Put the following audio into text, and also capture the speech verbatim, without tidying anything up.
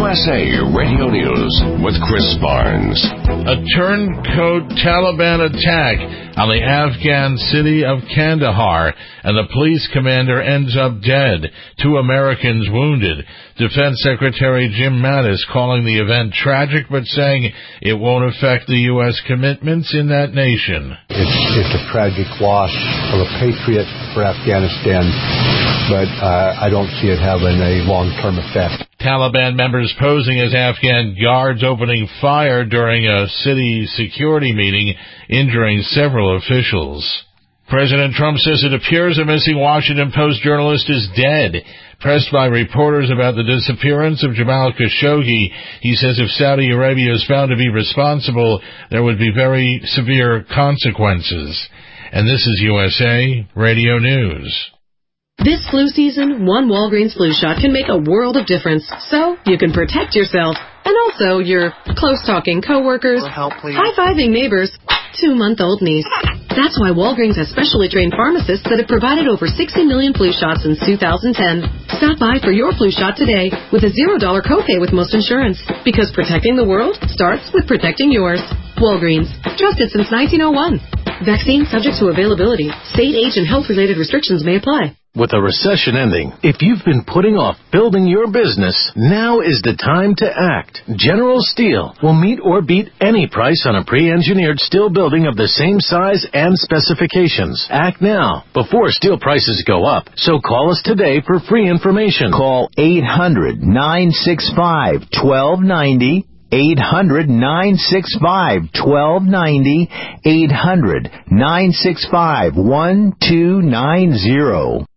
S A Radio News with Chris Barnes. A turncoat Taliban attack on the Afghan city of Kandahar, and the police commander ends up dead. Two Americans wounded. Defense Secretary Jim Mattis calling the event tragic, but saying it won't affect the U S commitments in that nation. It's, it's a tragic loss of a patriot for Afghanistan, but uh, I don't see it having a long-term effect. Taliban members posing as Afghan guards opening fire during a city security meeting, injuring several officials. President Trump says it appears a missing Washington Post journalist is dead. Pressed by reporters about the disappearance of Jamal Khashoggi, he says if Saudi Arabia is found to be responsible, there would be very severe consequences. And this is U S A Radio News. This flu season, one Walgreens flu shot can make a world of difference, so you can protect yourself and also your close-talking coworkers, high-fiving neighbors, two-month-old niece. That's why Walgreens has specially trained pharmacists that have provided over sixty million flu shots since two thousand ten. Stop by for your flu shot today with a zero dollar copay with most insurance, because protecting the world starts with protecting yours. Walgreens, trusted since nineteen oh one. Vaccine subject to availability. State, age, and health-related restrictions may apply. With a recession ending, if you've been putting off building your business, now is the time to act. General Steel will meet or beat any price on a pre-engineered steel building of the same size and specifications. Act now, before steel prices go up. So call us today for free information. Call eight hundred, nine six five, one two nine zero. eight hundred, nine six five, one two nine zero. eight hundred, nine six five, one two nine zero.